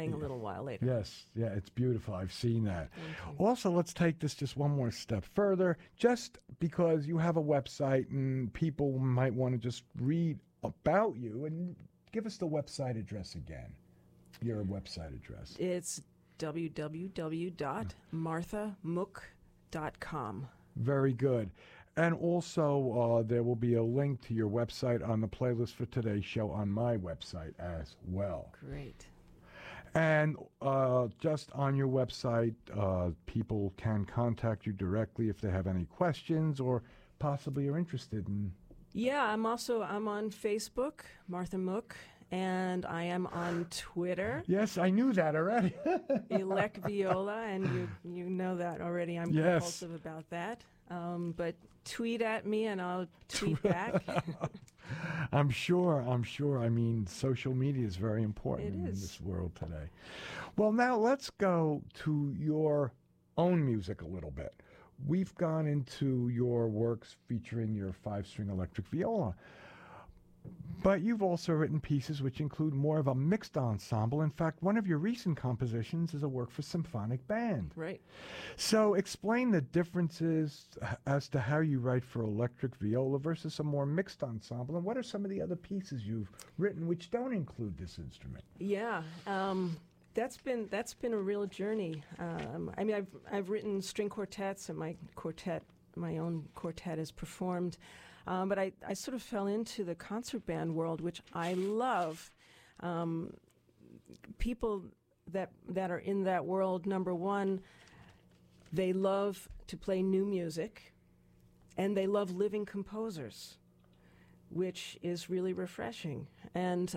playing a little while later. Yes, yeah, it's beautiful. I've seen that. Thank you. Also, let's take this just one more step further, just because you have a website and people might want to just read about you, and give us the website address again, your website address. It's www.marthamook.com. Very good. And also, there will be a link to your website on the playlist for today's show on my website as well. Great. And just on your website, people can contact you directly if they have any questions or possibly are interested in. Yeah, I'm on Facebook, Martha Mook, and I am on Twitter. Yes, I knew that already. Elec Viola, and you know that already. I'm compulsive about that. But tweet at me and I'll tweet back. I'm sure. I mean, social media is very important in is. this world today. Well, now let's go to your own music a little bit. We've gone into your works featuring your 5-string electric viola. But you've also written pieces which include more of a mixed ensemble. In fact, one of your recent compositions is a work for symphonic band. Right. So explain the differences as to how you write for electric viola versus a more mixed ensemble, and what are some of the other pieces you've written which don't include this instrument? Yeah. That's been a real journey. I mean, I've written string quartets, and my own quartet is performed. But I sort of fell into the concert band world, which I love. People that are in that world, number one, they love to play new music, and they love living composers, which is really refreshing. And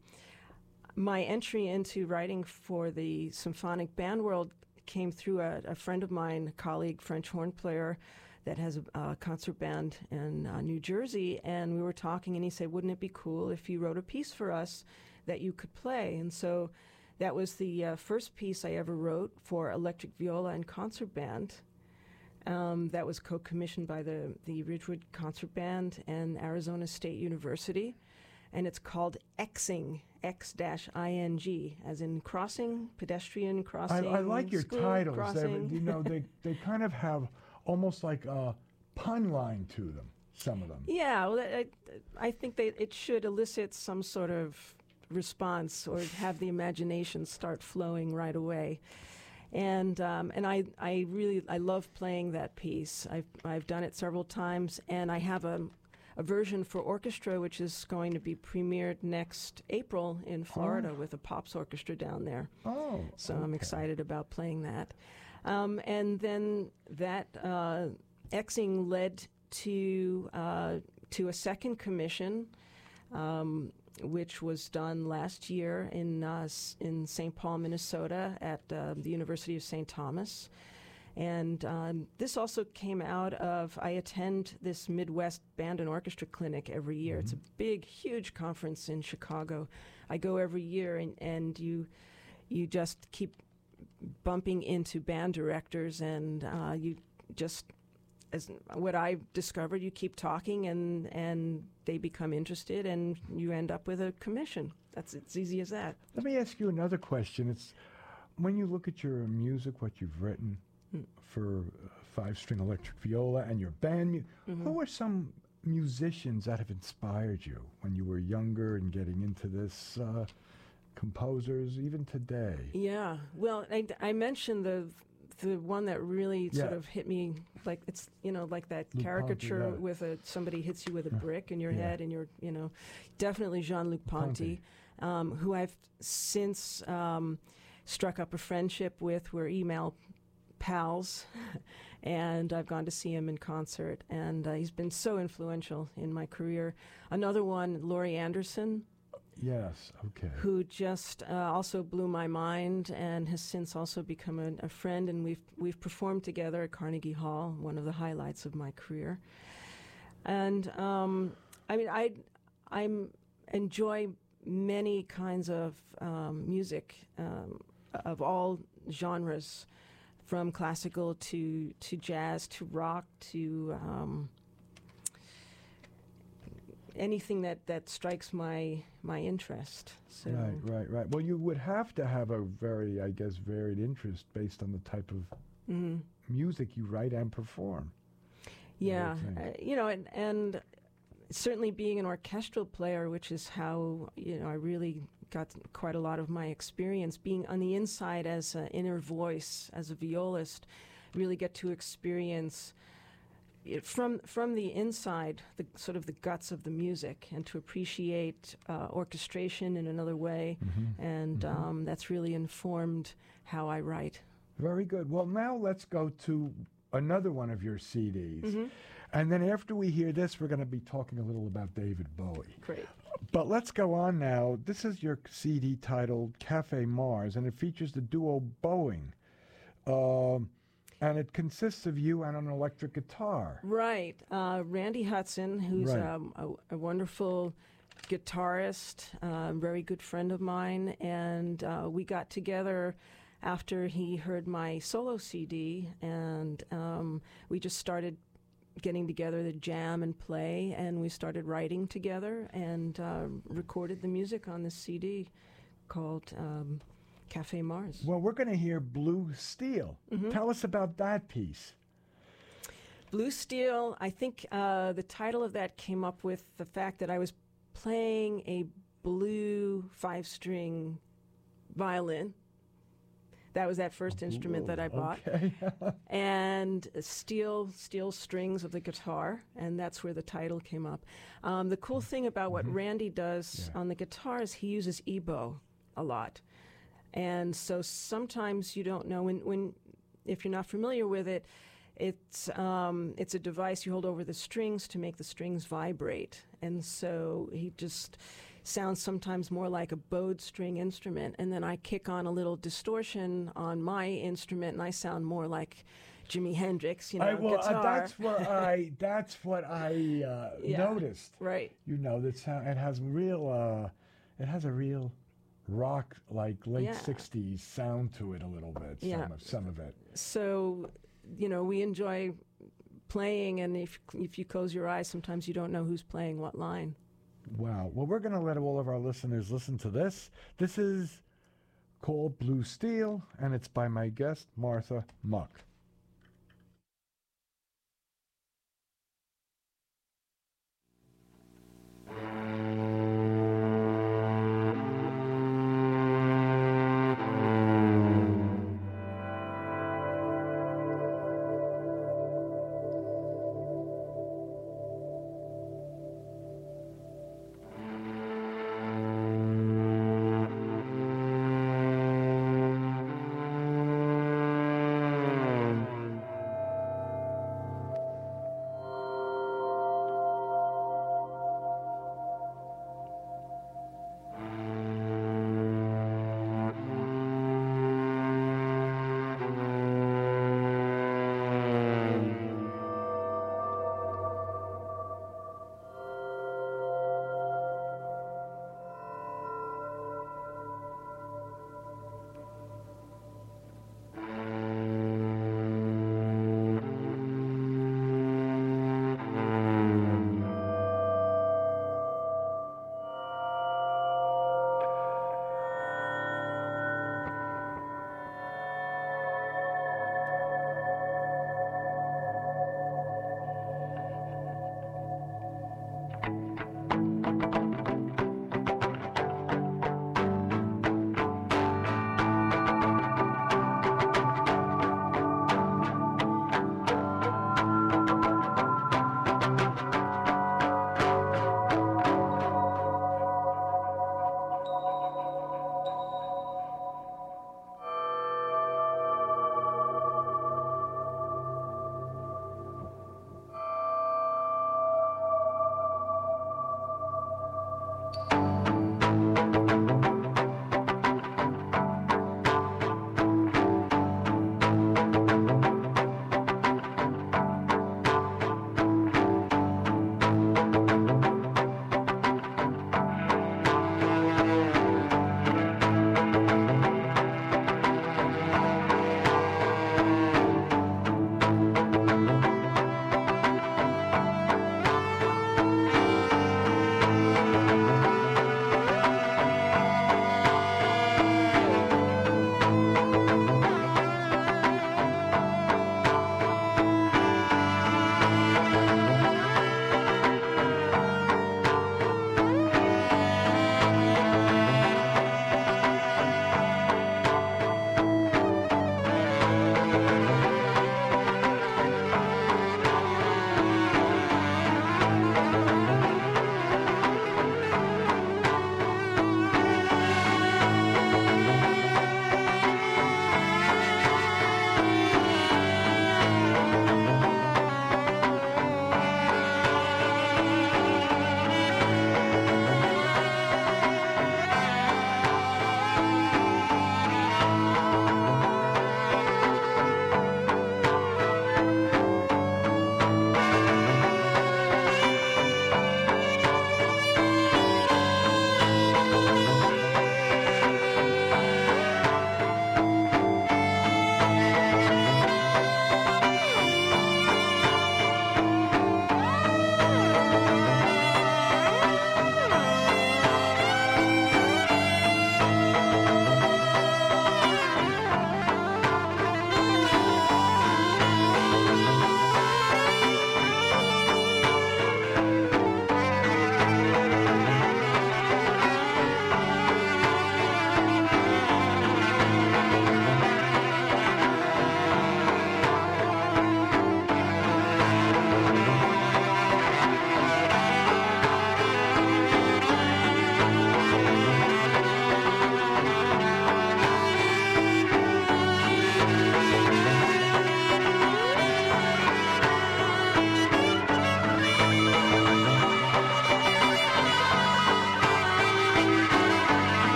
my entry into writing for the symphonic band world came through a friend of mine, a colleague, French horn player, that has a concert band in New Jersey, and we were talking, and he said, wouldn't it be cool if you wrote a piece for us that you could play? And so that was the first piece I ever wrote for electric viola and concert band. That was co-commissioned by the Ridgewood Concert Band and Arizona State University, and it's called Xing, X-I-N-G, as in crossing, pedestrian crossing. I like your titles. Crossing. They kind of have almost like a pun line to them, some of them. Yeah, well, I think it should elicit some sort of response or have the imagination start flowing right away. And I love playing that piece. I've done it several times, and I have a version for orchestra which is going to be premiered next April in Florida with a Pops Orchestra down there. Oh, so I'm excited about playing that. And then that Xing led to a second commission, which was done last year in St. Paul, Minnesota, at the University of St. Thomas. And this also came out of, I attend this Midwest Band and Orchestra Clinic every year. Mm-hmm. It's a big, huge conference in Chicago. I go every year, and you just keep bumping into band directors, and you just, as what I've discovered, you keep talking, and they become interested, and you end up with a commission. It's easy as that. Let me ask you another question. It's when you look at your music, what you've written for 5-string electric viola and your band, who are some musicians that have inspired you when you were younger and getting into this? Composers, even today. Yeah, well, I mentioned the one that really sort of hit me, like it's like that Luc caricature Ponty, with somebody hits you with a brick in your head, and you're definitely Jean-Luc Ponty, who I've since struck up a friendship with. We're email pals, and I've gone to see him in concert, and he's been so influential in my career. Another one, Laurie Anderson. Yes, okay. Who just also blew my mind and has since also become a friend, and we've performed together at Carnegie Hall, one of the highlights of my career. And I mean, I enjoy many kinds of music of all genres, from classical to jazz to rock to anything that strikes my interest. So Right. Well, you would have to have a very, I guess, varied interest based on the type of music you write and perform. Yeah, and certainly being an orchestral player, which is how I really got quite a lot of my experience being on the inside as an inner voice, as a violist, really get to experience it from the inside, the sort of the guts of the music, and to appreciate orchestration in another way, and that's really informed how I write. Very good. Well, now let's go to another one of your CDs. And then after we hear this, we're going to be talking a little about David Bowie. Great. But let's go on now. This is your CD titled Cafe Mars, and it features the duo Boeing. And it consists of you and an electric guitar. Right. Randy Hudson, who's Right. a wonderful guitarist, very good friend of mine, and we got together after he heard my solo CD, and we just started getting together to jam and play, and we started writing together and recorded the music on this CD called Cafe Mars. Well, we're going to hear Blue Steel. Tell us about that piece. Blue Steel, I think the title of that came up with the fact that I was playing a blue 5-string violin. That was that first instrument that I bought. Okay. And steel strings of the guitar, and that's where the title came up. The cool thing about what Randy does on the guitar is he uses ebow a lot. And so sometimes you don't know when if you're not familiar with it, it's a device you hold over the strings to make the strings vibrate. And so he just sounds sometimes more like a bowed string instrument, and then I kick on a little distortion on my instrument, and I sound more like Jimi Hendrix, guitar. That's what I noticed. Right. That sound. It has a real rock, like late '60s sound to it a little bit. Some of it. So, we enjoy playing, and if you close your eyes, sometimes you don't know who's playing what line. Wow. Well, we're going to let all of our listeners listen to this. This is called Blue Steel, and it's by my guest, Martha Muck.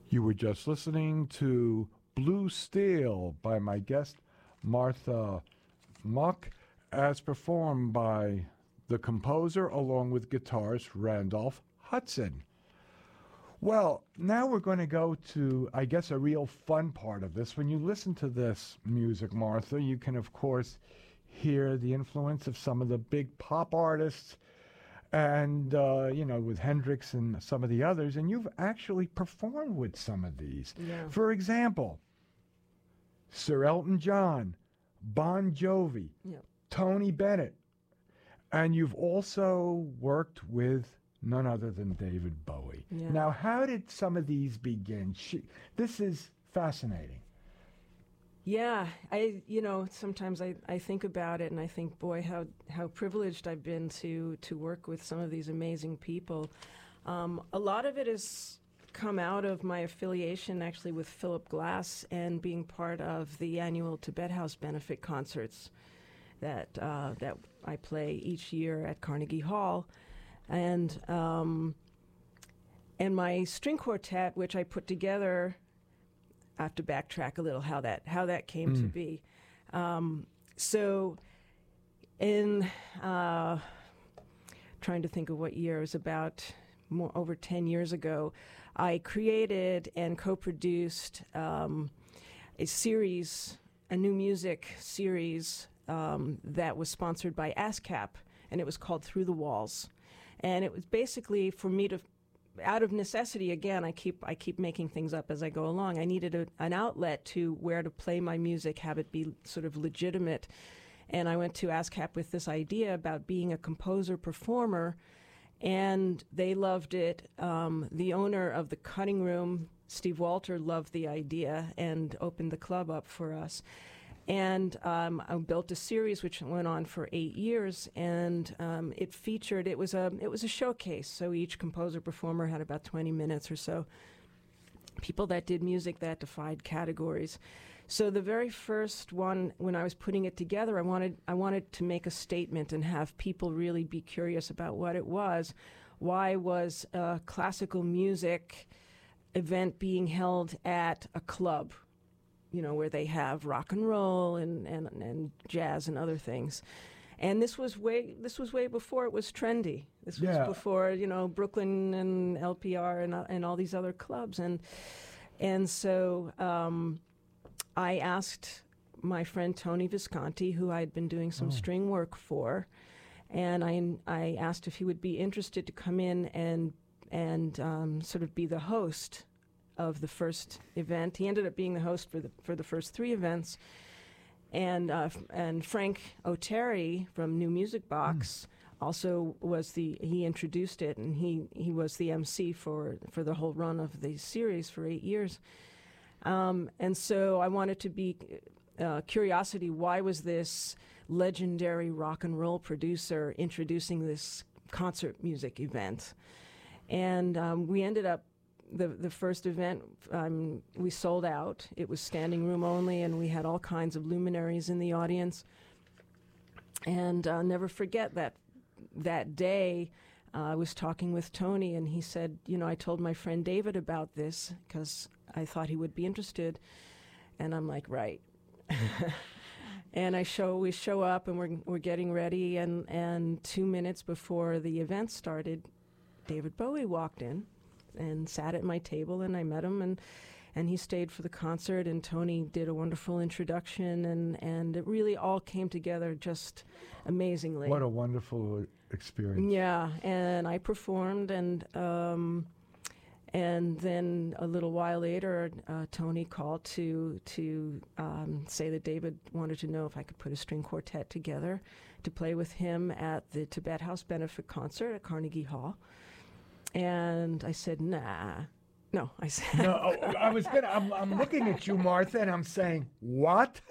You were just listening to Blue Steel by my guest, Martha Muck, as performed by the composer along with guitarist Randolph Hudson. Well, now we're going to go to, I guess, a real fun part of this. When you listen to this music, Martha, you can, of course, hear the influence of some of the big pop artists and, with Hendrix and some of the others, and you've actually performed with some of these. Yeah. For example, Sir Elton John, Bon Jovi, Yep. Tony Bennett, and you've also worked with none other than David Bowie. Yeah. Now, how did some of these begin? This is fascinating. Yeah, sometimes I think about it and I think, boy, how privileged I've been to work with some of these amazing people. A lot of it has come out of my affiliation actually with Philip Glass and being part of the annual Tibet House benefit concerts that I play each year at Carnegie Hall. And my string quartet, which I put together, I have to backtrack a little how that came to be. So, in trying to think of what year, it was about over 10 years ago, I created and co-produced a new music series that was sponsored by ASCAP, and it was called Through the Walls. And it was basically for me to, out of necessity, again, I keep making things up as I go along. I needed an outlet to where to play my music, have it be sort of legitimate. And I went to ASCAP with this idea about being a composer-performer, and they loved it. The owner of the Cutting Room, Steve Walter, loved the idea and opened the club up for us. And I built a series which went on for 8 years, and it was a showcase. So each composer performer had about 20 minutes or so. People that did music that defied categories. So the very first one, when I was putting it together, I wanted to make a statement and have people really be curious about what it was. Why was a classical music event being held at a club? Where they have rock and roll and jazz and other things. And this was way before it was trendy. This was before, Brooklyn and LPR and all these other clubs. And so I asked my friend Tony Visconti, who I had been doing some string work for, and I asked if he would be interested to come in and sort of be the host of the first event. He ended up being the host for the first 3 events, and Frank O'Terry from New Music Box also he introduced it, and he was the MC for the whole run of the series for 8 years. And so I wanted to be curiosity. Why was this legendary rock and roll producer introducing this concert music event? And we ended up. The first event, we sold out. It was standing room only, and we had all kinds of luminaries in the audience. And I'll never forget that day, I was talking with Tony, and he said, I told my friend David about this because I thought he would be interested. And I'm like, right. And we show up, and we're getting ready, and 2 minutes before the event started, David Bowie walked in and sat at my table, and I met him, and he stayed for the concert, and Tony did a wonderful introduction, and it really all came together just amazingly. What a wonderful experience. Yeah, and I performed, and then a little while later, Tony called to say that David wanted to know if I could put a string quartet together to play with him at the Tibet House benefit concert at Carnegie Hall. And I said, nah. No, I said. No, I'm looking at you, Martha, and I'm saying, what?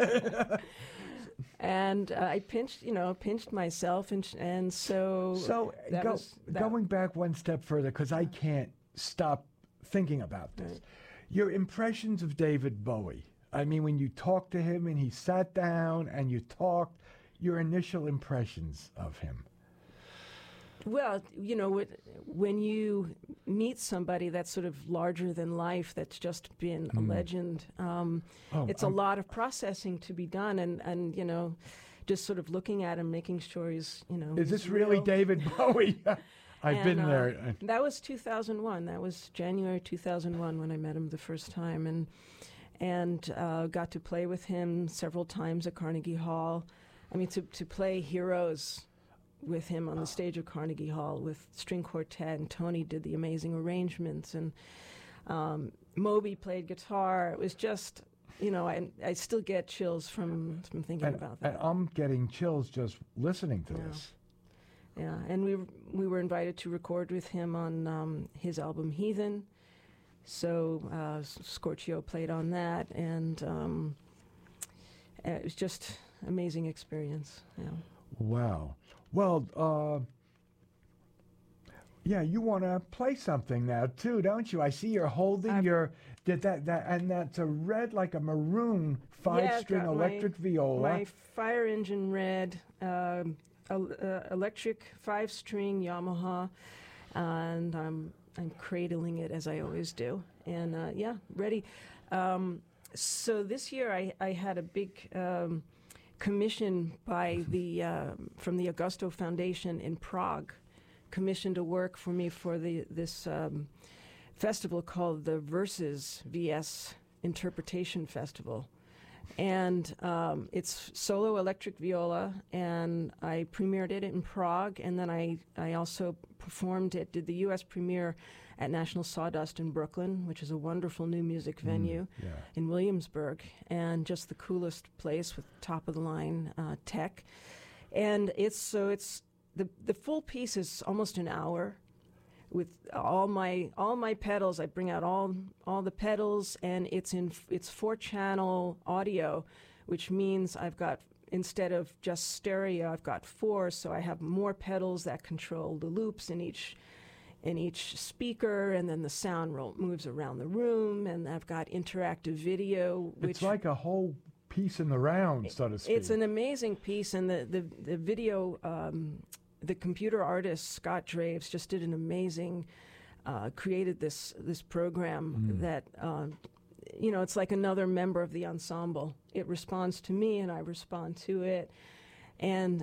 And I pinched myself, and so. Going back one step further, because I can't stop thinking about this. Right. Your impressions of David Bowie. I mean, when you talked to him and he sat down and you talked, your initial impressions of him. Well, you know, when you meet somebody that's sort of larger than life, that's just been a legend, it's a lot of processing to be done, and you know, just sort of looking at him, making sure he's, you know, Is this he's really real. David Bowie? I've been there. That was 2001. That was January 2001 when I met him the first time, and got to play with him several times at Carnegie Hall. I mean, to play Heroes with him on the stage of Carnegie Hall with string quartet, and Tony did the amazing arrangements, and Moby played guitar. It was just, you know, I still get chills from thinking about that. And I'm getting chills just listening to this. Yeah, and we were invited to record with him on his album Heathen. So Scorchio played on that, and it was just amazing experience. Yeah. Wow. Well, yeah, you want to play something now too, don't you? I see you're holding and that's a red, like a maroon five-string electric viola. My Fire Engine Red electric five-string Yamaha, and I'm cradling it as I always do, and yeah, ready. So this year I had a big commission by from the Augusto Foundation in Prague, commissioned to work for me for this festival called the Verses VS Interpretation Festival. And it's solo electric viola, and I premiered it in Prague, and then I also performed it, did the U.S. premiere at National Sawdust in Brooklyn, which is a wonderful new music venue in Williamsburg, and just the coolest place with top-of-the-line tech. And it's the full piece is almost an hour, with all my pedals. I bring out all the pedals, and it's 4-channel audio, which means I've got, instead of just stereo, I've got 4, so I have more pedals that control the loops in each speaker, and then the sound moves around the room, and I've got interactive video. It's like a whole piece in the round, so to speak. It's an amazing piece, and the video. The computer artist Scott Draves just did an amazing, created this program that, you know, it's like another member of the ensemble. It responds to me, and I respond to it, and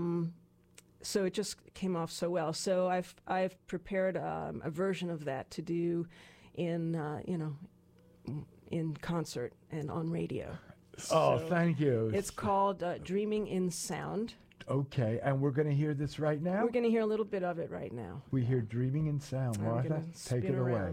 so it just came off so well. So I've prepared a version of that to do in in concert and on radio. Oh, thank you. It's called Dreaming in Sound. Okay, and we're going to hear this right now? We're going to hear a little bit of it right now. We hear Dreaming in Sound. Martha, take it away.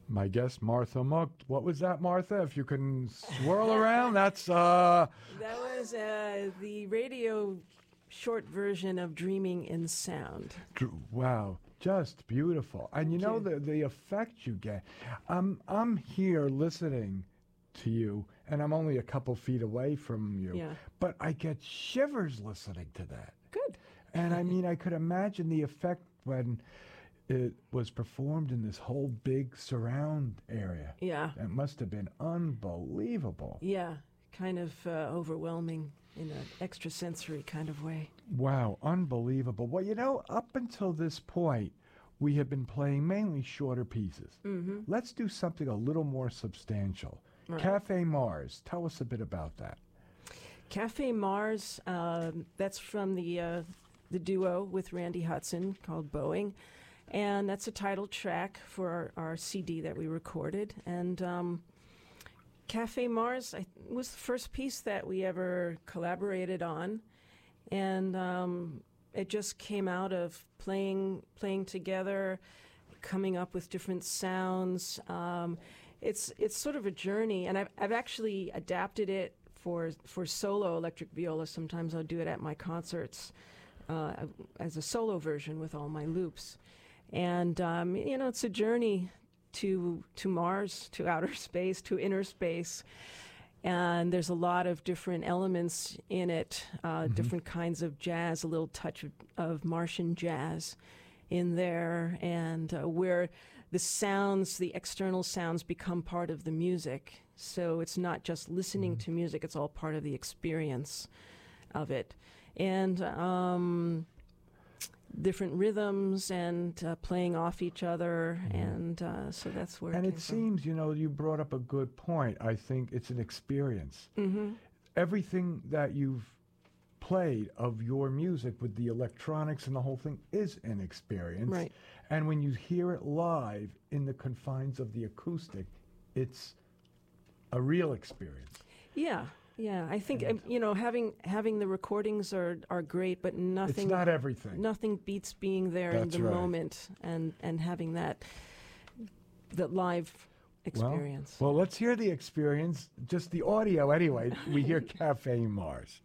My guest, Martha Mook. What was that, Martha? If you can swirl around, that's... That was the radio short version of Dreaming in Sound. Wow, just beautiful. And you know the effect you get. I'm here listening to you, and I'm only a couple feet away from you, but I get shivers listening to that. Good. And I mean, I could imagine the effect when it was performed in this whole big surround area. Yeah. It must have been unbelievable. Yeah, kind of overwhelming in an extrasensory kind of way. Wow, unbelievable. Well, you know, up until this point, we have been playing mainly shorter pieces. Mm-hmm. Let's do something a little more substantial. Right. Cafe Mars, tell us a bit about that. Cafe Mars, that's from the duo with Randy Hudson called Boeing. And that's a title track for our CD that we recorded. And Cafe Mars was the first piece that we ever collaborated on. And it just came out of playing together, coming up with different sounds. It's sort of a journey, and I've actually adapted it for solo electric viola. Sometimes I'll do it at my concerts as a solo version with all my loops. And you know, it's a journey to Mars, to outer space, to inner space. And there's a lot of different elements in it, different kinds of jazz, a little touch of Martian jazz in there, and where the sounds, the external sounds, become part of the music. So it's not just listening to music, it's all part of the experience of it. And different rhythms and playing off each other, and so that's where. And it it seems, you know, you brought up a good point. I think it's an experience. Mm-hmm. Everything that you've played of your music with the electronics and the whole thing is an experience. Right. And when you hear it live in the confines of the acoustic, it's a real experience. Yeah. Yeah, I think you know, having the recordings are great, but nothing. It's not everything. Nothing beats being there That's in the right. moment and having that live experience. Well, let's hear the experience, just the audio anyway. We hear Cafe Mars.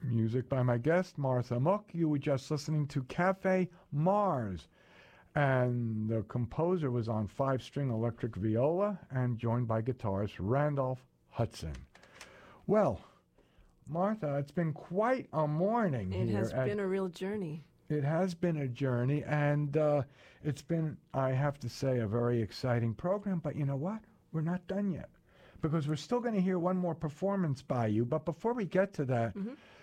Music by my guest, Martha Mook. You were just listening to Cafe Mars. And the composer was on 5-string electric viola and joined by guitarist Randolph Hudson. Well, Martha, it's been quite a morning here. It has been a real journey. It has been a journey, and it's been, I have to say, a very exciting program. But you know what? We're not done yet, because we're still going to hear one more performance by you. But before we get to that,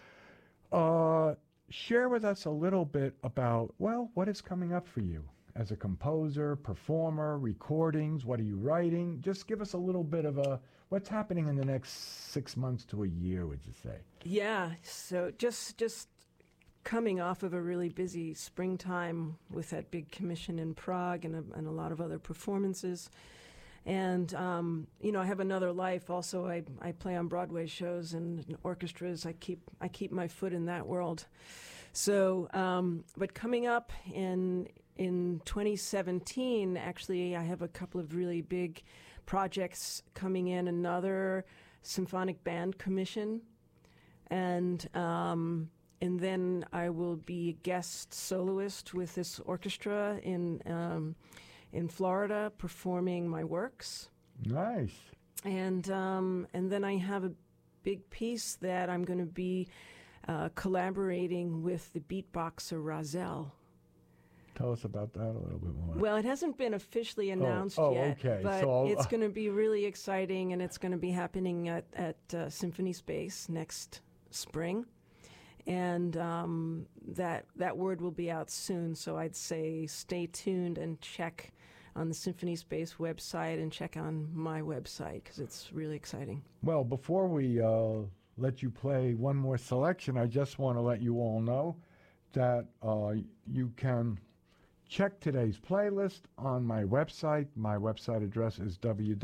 share with us a little bit about, well, what is coming up for you as a composer, performer, recordings. What are you writing? Just give us a little bit of what's happening in the next 6 months to a year, would you say? Yeah, so just coming off of a really busy springtime with that big commission in Prague and a lot of other performances. And, I have another life. Also, I play on Broadway shows and orchestras. I keep my foot in that world. So, but coming up in 2017, actually, I have a couple of really big projects coming in. Another symphonic band commission, and then I will be a guest soloist with this orchestra in Florida, performing my works. Nice. And then I have a big piece that I'm going to be collaborating with the beatboxer Rahzel. Tell us about that a little bit more. Well, it hasn't been officially announced yet, okay. but So it's going to be really exciting, and it's going to be happening at Symphony Space next spring. And that word will be out soon, so I'd say stay tuned and check on the Symphony Space website and check on my website, because it's really exciting. Well, before we let you play one more selection, I just want to let you all know that you can check today's playlist on my website. My website address is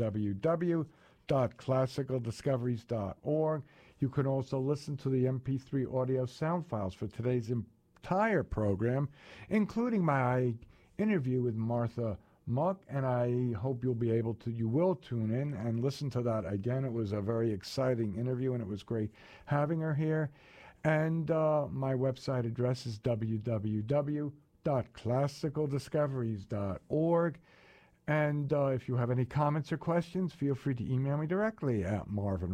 www.classicaldiscoveries.org. You can also listen to the MP3 audio sound files for today's entire program, including my interview with Martha Mook, and I hope you will tune in and listen to that again. It was a very exciting interview, and it was great having her here. And my website address is www.classicaldiscoveries.org. And if you have any comments or questions, feel free to email me directly at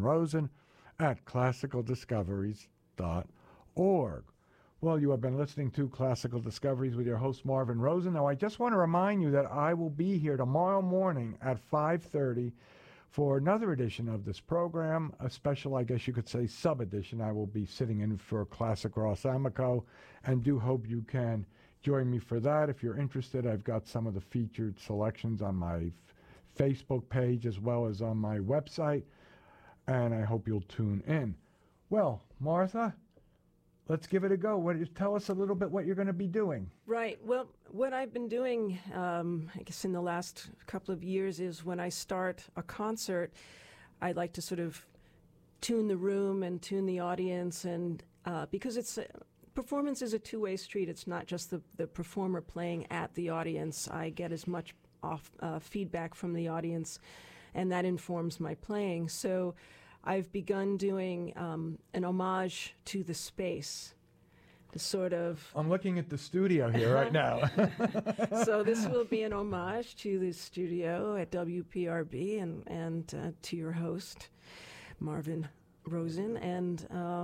marvinrosen@classicaldiscoveries.org. Well, you have been listening to Classical Discoveries with your host, Marvin Rosen. Now, I just want to remind you that I will be here tomorrow morning at 5:30 for another edition of this program, a special, I guess you could say, sub-edition. I will be sitting in for Classic Ross Amico, and do hope you can join me for that. If you're interested, I've got some of the featured selections on my Facebook page as well as on my website, and I hope you'll tune in. Well, Martha, let's give it a go. Tell us a little bit what you're going to be doing. Right. Well, what I've been doing, I guess in the last couple of years, is when I start a concert, I like to sort of tune the room and tune the audience, and because performance is a two-way street. It's not just the performer playing at the audience. I get as much feedback from the audience, and that informs my playing. So I've begun doing an homage to the space, the sort of... I'm looking at the studio here right now. So this will be an homage to the studio at WPRB and to your host, Marvin Rosen, and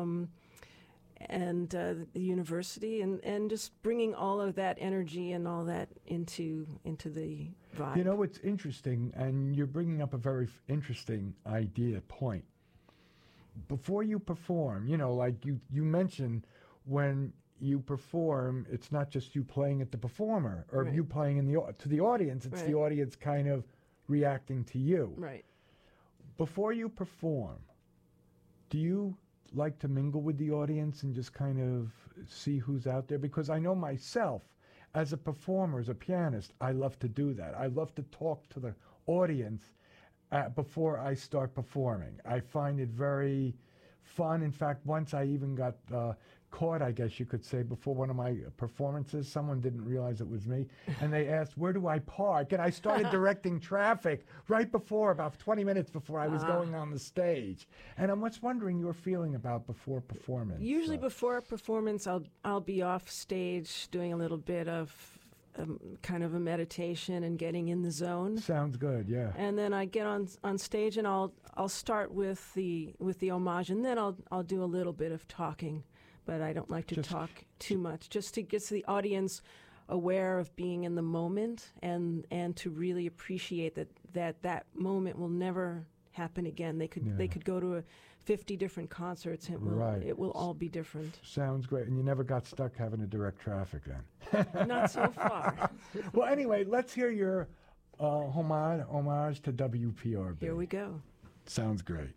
the university, and just bringing all of that energy and all that into the vibe. You know, it's interesting, and you're bringing up a very interesting point. Before you perform, like you mentioned, when you perform, it's not just you playing at the performer or you playing to the audience. It's the audience kind of reacting to you. Right. Before you perform, do you like to mingle with the audience and just kind of see who's out there? Because I know myself, as a performer, as a pianist, I love to do that. I love to talk to the audience before I start performing. I find it very fun. In fact, once I even got caught, I guess you could say, before one of my performances. Someone didn't realize it was me, and they asked, "Where do I park?" And I started directing traffic right before, about 20 minutes before I was going on the stage. And I'm just wondering your feeling about before performance. Usually before a performance, I'll be off stage doing a little bit of kind of a meditation and getting in the zone. Sounds good, yeah. And then I get on stage, and I'll start with the homage, and then I'll do a little bit of talking, but I don't like to talk too much, just to get the audience aware of being in the moment, and to really appreciate that moment will never happen again. They could go to 50 different concerts, and it will all be different. Sounds great. And you never got stuck having to direct traffic then? Not so far. Well, anyway, let's hear your homage to WPRB. Here we go. Sounds great.